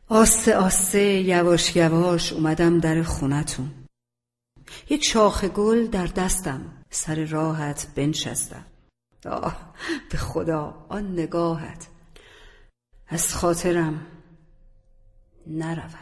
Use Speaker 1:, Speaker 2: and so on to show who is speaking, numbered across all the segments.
Speaker 1: آسته آسته یواش یواش اومدم در خونتون. یک شاخ گل در دستم، سر راحت بنشستم. آه به خدا آن نگاهت از خاطرم نرود.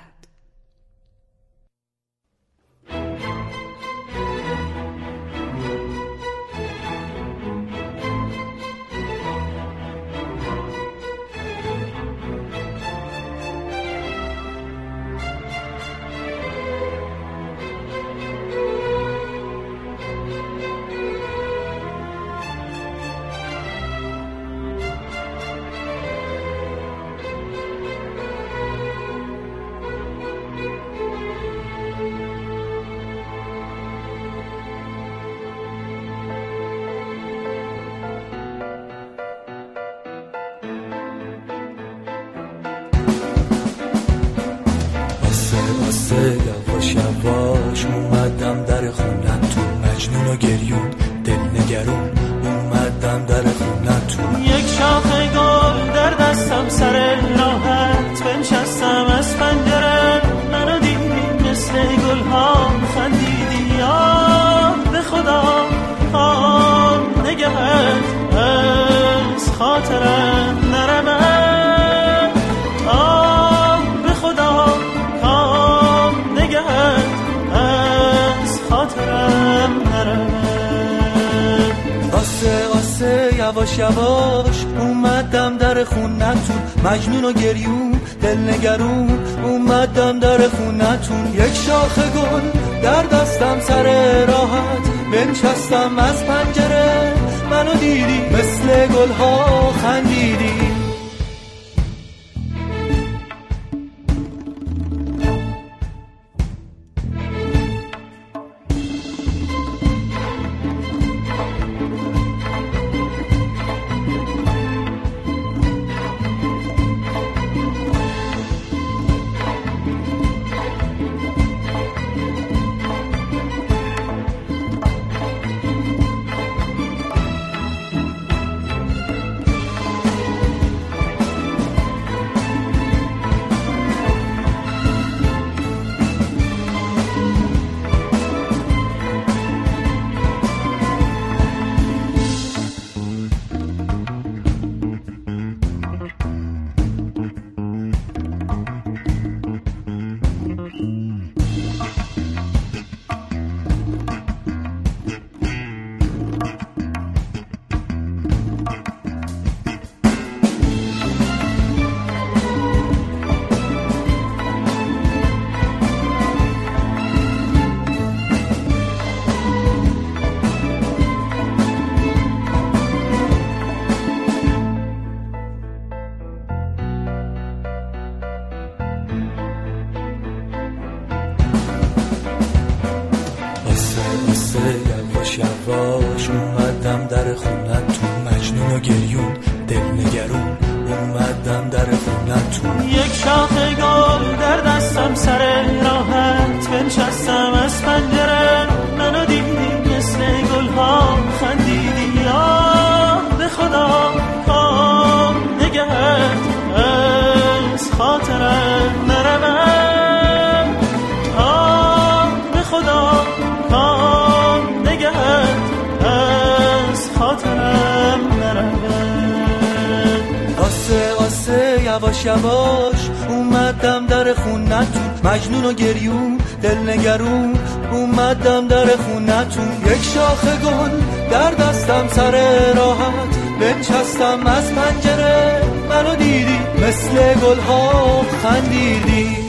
Speaker 2: آسته یواش یواش اومدم در خونتون، مجنون و گریون دل نگرون اومدم در خونتون.
Speaker 3: یک شاخ گل در دستم، سر راحت بنشستم. از پنجره منو دیدی، مثل گل ها خندیدی. یا به خدا آن نگهت از خاطرم نرود.
Speaker 2: یواش یواش اومدم در خونتون، مجنون و گریون دل نگرون اومدم در خونتون. یک شاخ گل در دستم، سر راحت بنشستم. از پنجره منو دیدی، مثل گل ها خندیدی. یواش یواش اومدم در خونتون، مجنون و گریون دل نگرون اومدم در خونتون.
Speaker 3: یک شاخ گل در دستم، سر راحت بنشستم. از پنجره منو دیدی، مثل گل ها خندیدی. یا به خدا آن نگهت از خاطرم نرود.
Speaker 2: یواش یواش اومدم در خونتون، مجنون و گریون دل نگرون اومدم در خونتون. یک شاخ گل در دستم، سر راحت بنشستم. از پنجره منو دیدی، مثل گل ها خندیدی.